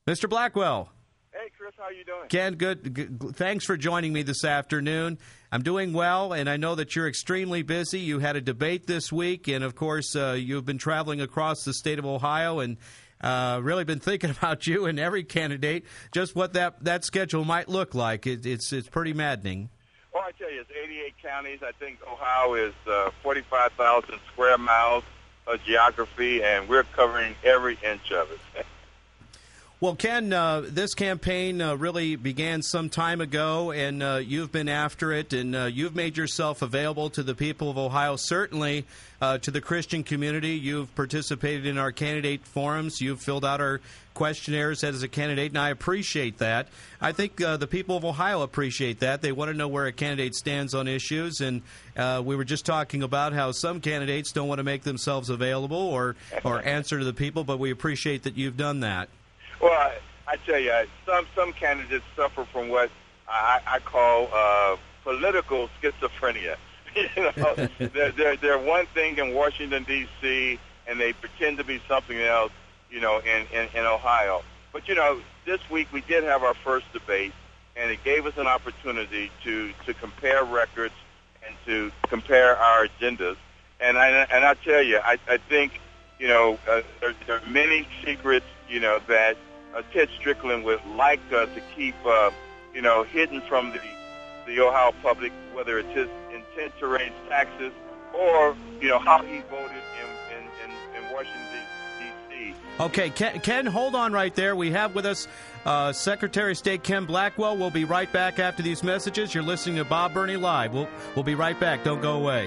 Mr. Blackwell. Hey, Chris, how you doing? Ken, good. Thanks for joining me this afternoon. I'm doing well, and I know that you're extremely busy. You had a debate this week, and, of course, you've been traveling across the state of Ohio and really been thinking about you and every candidate, just what that schedule might look like. It's pretty maddening. Well, I tell you, it's 88 counties. I think Ohio is 45,000 square miles of geography, and we're covering every inch of it. Well, Ken, this campaign really began some time ago, and you've been after it, and you've made yourself available to the people of Ohio, certainly to the Christian community. You've participated in our candidate forums. You've filled out our questionnaires as a candidate, and I appreciate that. I think the people of Ohio appreciate that. They want to know where a candidate stands on issues, and we were just talking about how some candidates don't want to make themselves available or answer to the people, but we appreciate that you've done that. Well, I tell you, some candidates suffer from what I call political schizophrenia. They're one thing in Washington, D.C., and they pretend to be something else, in Ohio. But, this week we did have our first debate, and it gave us an opportunity to compare records and to compare our agendas. And I tell you, I think, there are many secrets, that Ted Strickland would like to keep, hidden from the Ohio public, whether it's his intent to raise taxes or, how he voted in Washington, D.C. Okay, Ken, hold on right there. We have with us Secretary of State Ken Blackwell. We'll be right back after these messages. You're listening to Bob Burney Live. We'll be right back. Don't go away.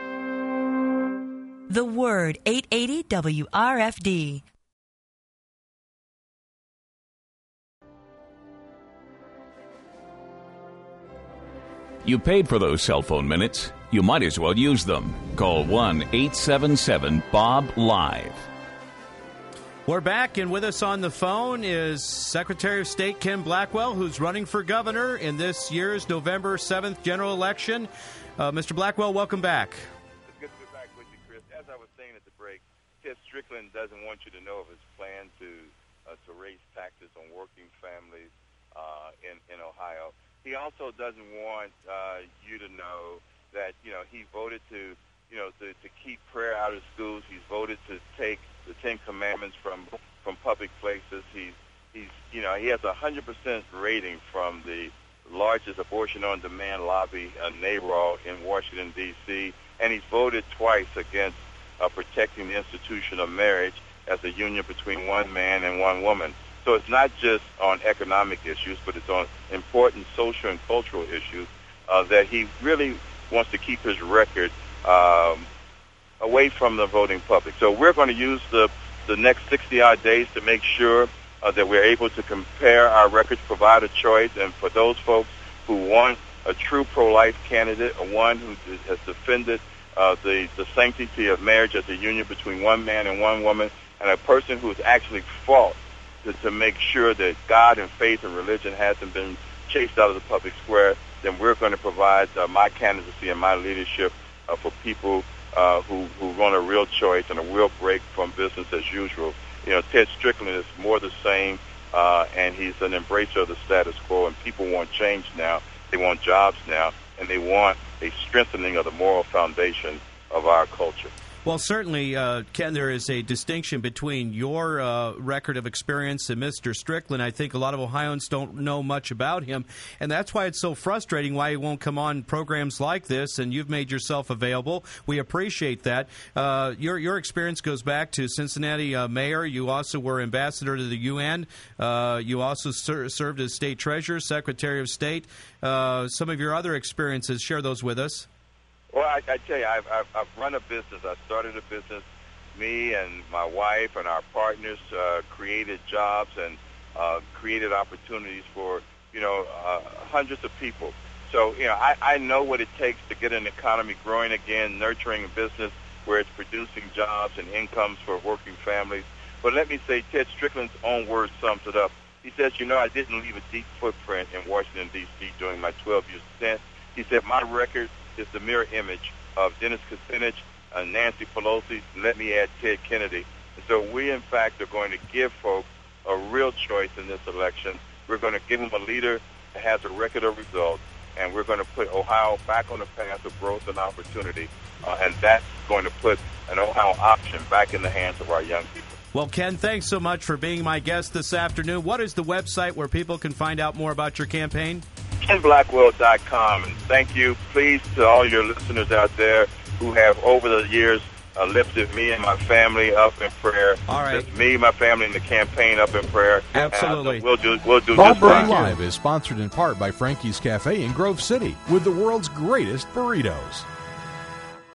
The Word, 880 WRFD. You paid for those cell phone minutes. You might as well use them. Call 1-877-BOB-LIVE. We're back, and with us on the phone is Secretary of State Ken Blackwell, who's running for governor in this year's November 7th general election. Mr. Blackwell, welcome back. It's good to be back with you, Chris. As I was saying at the break, Ted Strickland doesn't want you to know of his plan to raise taxes on working families in Ohio. He also doesn't want you to know that, he voted to keep prayer out of schools. He's voted to take the Ten Commandments from public places. He has a 100% rating from the largest abortion-on-demand lobby, NARAL, in Washington, D.C., and he's voted twice against protecting the institution of marriage as a union between one man and one woman. So it's not just on economic issues, but it's on important social and cultural issues that he really wants to keep his record away from the voting public. So we're going to use the next 60-odd days to make sure that we're able to compare our records, provide a choice, and for those folks who want a true pro-life candidate, or one who has defended the sanctity of marriage as a union between one man and one woman, and a person who's actually fought to make sure that God and faith and religion hasn't been chased out of the public square, then we're going to provide my candidacy and my leadership for people who want a real choice and a real break from business as usual. Ted Strickland is more the same, and he's an embracer of the status quo, and people want change now. They want jobs now, and they want a strengthening of the moral foundation of our culture. Well, certainly, Ken, there is a distinction between your record of experience and Mr. Strickland. I think a lot of Ohioans don't know much about him, and that's why it's so frustrating why he won't come on programs like this, and you've made yourself available. We appreciate that. Your experience goes back to Cincinnati mayor. You also were ambassador to the UN. You also served as state treasurer, secretary of state. Some of your other experiences, share those with us. Well, I tell you, I've run a business. I started a business. Me and my wife and our partners created jobs and created opportunities for, hundreds of people. So, I know what it takes to get an economy growing again, nurturing a business where it's producing jobs and incomes for working families. But let me say, Ted Strickland's own words sums it up. He says, I didn't leave a deep footprint in Washington, D.C. during my 12-year stint. He said, my record is the mirror image of Dennis Kucinich, Nancy Pelosi, and let me add Ted Kennedy. And so we, in fact, are going to give folks a real choice in this election. We're going to give them a leader that has a record of results, and we're going to put Ohio back on the path of growth and opportunity, and that's going to put an Ohio option back in the hands of our young people. Well, Ken, thanks so much for being my guest this afternoon. What is the website where people can find out more about your campaign? KenBlackwell.com. And thank you, please, to all your listeners out there who have, over the years, lifted me and my family up in prayer. All right. Lift me, my family, and the campaign up in prayer. Absolutely. We'll do Ball just fine. Break Live is sponsored in part by Frankie's Cafe in Grove City with the world's greatest burritos.